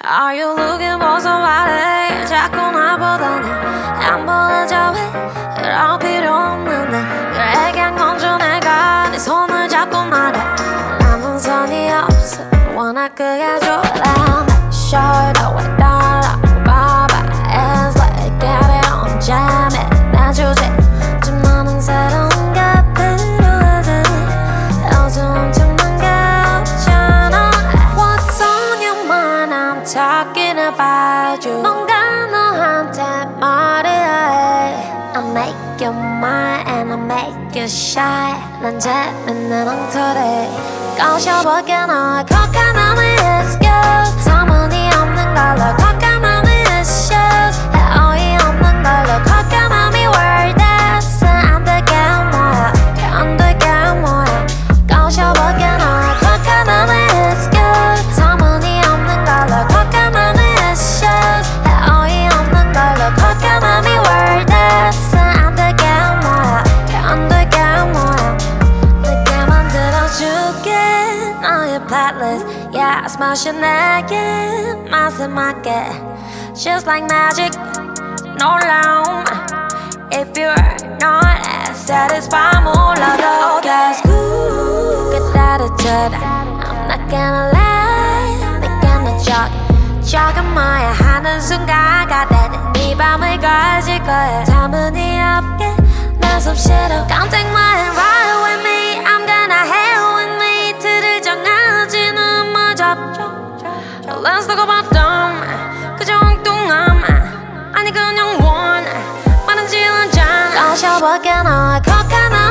Are you looking for somebody? 자꾸 나보더니 안 보내줘 왜 그럴 필요 없는데 그래 그냥 먼저 내가 네 손을 잡고 말해 나는 선이 없어 워낙 그게 좋아 Make sure that we don't 봐봐 It's like get it on jam it 내 주제 좀 나는 새로운 게 필요하지 요즘 엄청난 게 없잖아 What's on your mind I'm talking about you 뭔가 너한테 말해야 해 I make you mine and I make you shy 난 재밌는 엉터리 꼬셔볼게 너의 kok한함의 excuse 터무니없는 걸로 kok한함의 issues 어이없는 걸로 kok한함이 worthless 안 되게 뭐야 안 되게 뭐야 꼬셔볼게 너의 kok한함의 excuse 터무니없는 걸로 kok한함의 issues 어이없는 걸로 kok한함이 worthless 안 되게 뭐야 안 되게 뭐야 내게 만들어줄게 너의 playlist Yeah, smash it 내게 맛에 맞게 Just like magic, no loan If you're not as satisfied 몰라도 Guess who get attitude I'm not gonna lie 내게 너 적은 뭐야 하는 순간 가다는 네 밤을 가질 거야 터무니없게 나 숨 쉬러 깜짝 mind ride with me I'm gonna hell with me 틀을 정하지는 마 잡죠 Let's talk about them 그저 엉뚱함 아니 그냥 원 많은 지는 잔 꼬셔볼게 너의 kok한함